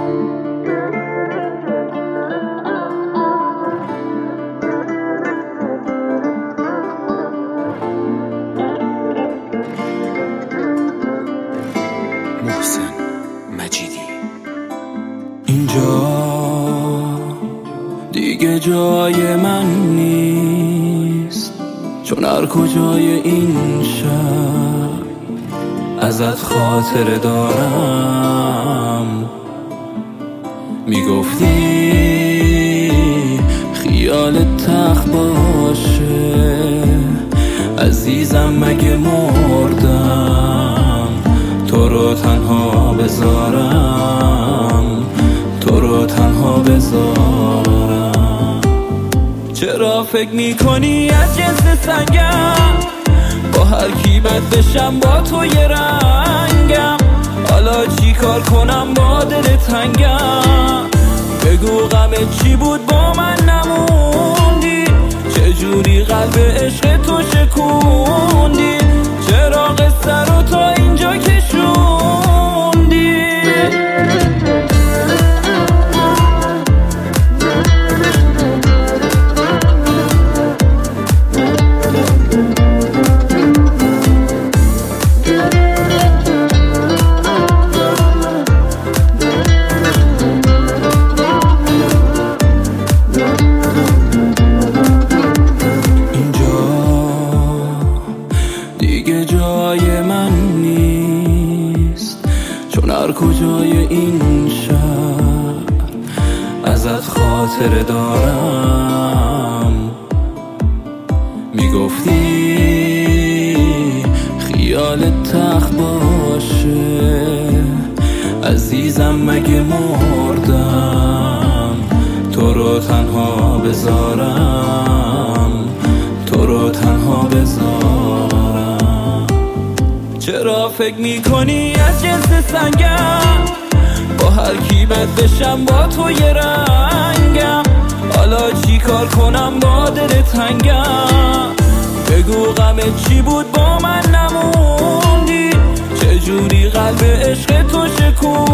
محسن مجیدی. اینجا دیگه جای من نیست، چون هر کجای این شهر ازت خاطره دارم. میگفتی خیالت تخت باشه عزیزم، مگه مردم تو رو تنها بذارم، تو رو تنها بذارم. چرا فکر میکنی از جنس سنگم، با هر کی بد بشم با تو یه رنگم؟ حالا چی کار کنم با دل تنگم؟ بگو غمت چی بود با من نموندی؟ چجوری قلب عشق تو شکوندی؟ چرا قصه رو تا اینجا کشوندی؟ دیگه جای من نیست، چون هر کجای این شهر ازت خاطره دارم. میگفتی خیالت تخت باشه عزیزم، مگه مردم تو رو تنها بذارم، تو رو تنها بذارم. چرا فکر میکنی از جنس سنگم، با هر کی بد بشم با تو یه رنگم؟ حالا چی کار کنم با دل تنگم؟ بگو غمت چی بود با من نموندی؟ چجوری قلب عشق تو شکوندی؟